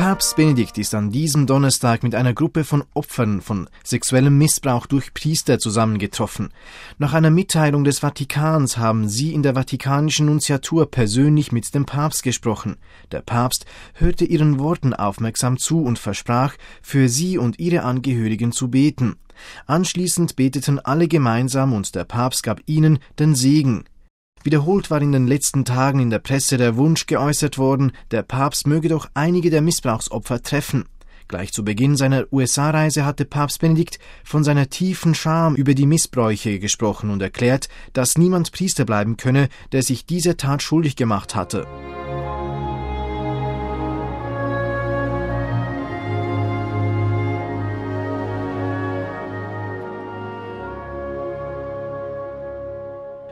Papst Benedikt ist an diesem Donnerstag mit einer Gruppe von Opfern von sexuellem Missbrauch durch Priester zusammengetroffen. Nach einer Mitteilung des Vatikans haben sie in der vatikanischen Nunziatur persönlich mit dem Papst gesprochen. Der Papst hörte ihren Worten aufmerksam zu und versprach, für sie und ihre Angehörigen zu beten. Anschließend beteten alle gemeinsam und der Papst gab ihnen den Segen. Wiederholt war in den letzten Tagen in der Presse der Wunsch geäußert worden, der Papst möge doch einige der Missbrauchsopfer treffen. Gleich zu Beginn seiner USA-Reise hatte Papst Benedikt von seiner tiefen Scham über die Missbräuche gesprochen und erklärt, dass niemand Priester bleiben könne, der sich dieser Tat schuldig gemacht hatte.